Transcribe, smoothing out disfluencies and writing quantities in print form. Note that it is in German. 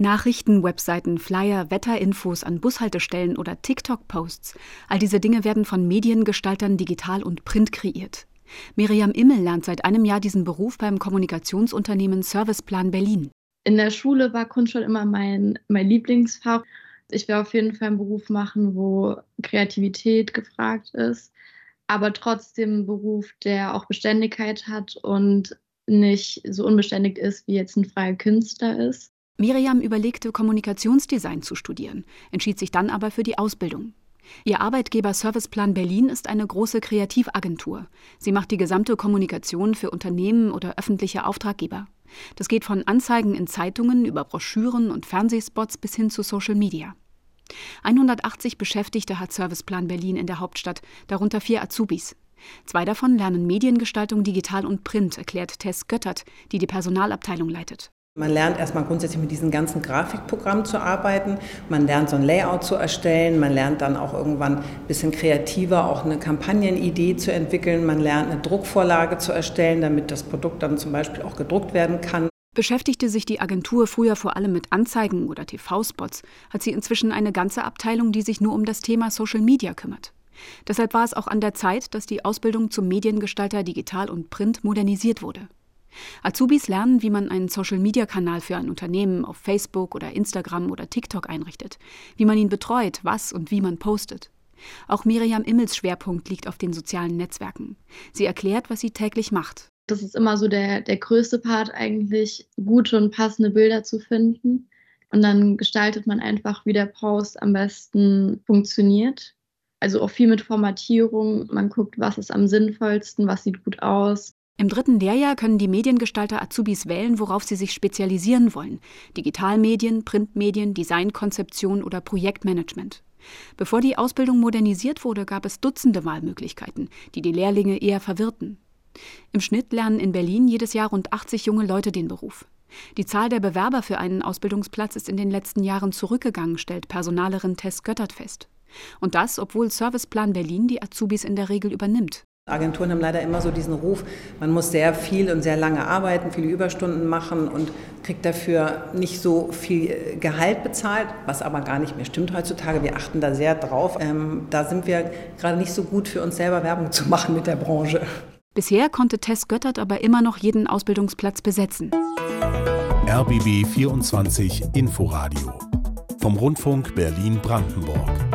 Nachrichten, Webseiten, Flyer, Wetterinfos an Bushaltestellen oder TikTok-Posts. All diese Dinge werden von Mediengestaltern digital und print kreiert. Miriam Immel lernt seit einem Jahr diesen Beruf beim Kommunikationsunternehmen Serviceplan Berlin. In der Schule war Kunst schon immer mein Lieblingsfach. Ich will auf jeden Fall einen Beruf machen, wo Kreativität gefragt ist, aber trotzdem ein Beruf, der auch Beständigkeit hat und nicht so unbeständig ist, wie jetzt ein freier Künstler ist. Miriam überlegte, Kommunikationsdesign zu studieren, entschied sich dann aber für die Ausbildung. Ihr Arbeitgeber Serviceplan Berlin ist eine große Kreativagentur. Sie macht die gesamte Kommunikation für Unternehmen oder öffentliche Auftraggeber. Das geht von Anzeigen in Zeitungen über Broschüren und Fernsehspots bis hin zu Social Media. 180 Beschäftigte hat Serviceplan Berlin in der Hauptstadt, darunter 4 Azubis. 2 davon lernen Mediengestaltung digital und Print, erklärt Tess Göttert, die die Personalabteilung leitet. Man lernt erstmal grundsätzlich mit diesen ganzen Grafikprogrammen zu arbeiten. Man lernt so ein Layout zu erstellen. Man lernt dann auch irgendwann ein bisschen kreativer auch eine Kampagnenidee zu entwickeln. Man lernt eine Druckvorlage zu erstellen, damit das Produkt dann zum Beispiel auch gedruckt werden kann. Beschäftigte sich die Agentur früher vor allem mit Anzeigen oder TV-Spots, hat sie inzwischen eine ganze Abteilung, die sich nur um das Thema Social Media kümmert. Deshalb war es auch an der Zeit, dass die Ausbildung zum Mediengestalter digital und Print modernisiert wurde. Azubis lernen, wie man einen Social-Media-Kanal für ein Unternehmen auf Facebook oder Instagram oder TikTok einrichtet, wie man ihn betreut, was und wie man postet. Auch Miriam Immels Schwerpunkt liegt auf den sozialen Netzwerken. Sie erklärt, was sie täglich macht. Das ist immer so der größte Part eigentlich, gute und passende Bilder zu finden. Und dann gestaltet man einfach, wie der Post am besten funktioniert. Also auch viel mit Formatierung. Man guckt, was ist am sinnvollsten, was sieht gut aus. Im 3. Lehrjahr können die Mediengestalter Azubis wählen, worauf sie sich spezialisieren wollen. Digitalmedien, Printmedien, Designkonzeption oder Projektmanagement. Bevor die Ausbildung modernisiert wurde, gab es Dutzende Wahlmöglichkeiten, die Lehrlinge eher verwirrten. Im Schnitt lernen in Berlin jedes Jahr rund 80 junge Leute den Beruf. Die Zahl der Bewerber für einen Ausbildungsplatz ist in den letzten Jahren zurückgegangen, stellt Personalerin Tess Göttert fest. Und das, obwohl Serviceplan Berlin die Azubis in der Regel übernimmt. Agenturen haben leider immer so diesen Ruf, man muss sehr viel und sehr lange arbeiten, viele Überstunden machen und kriegt dafür nicht so viel Gehalt bezahlt, was aber gar nicht mehr stimmt heutzutage. Wir achten da sehr drauf. Da sind wir gerade nicht so gut für uns selber Werbung zu machen mit der Branche. Bisher konnte Tess Göttert aber immer noch jeden Ausbildungsplatz besetzen. RBB 24 Inforadio vom Rundfunk Berlin-Brandenburg.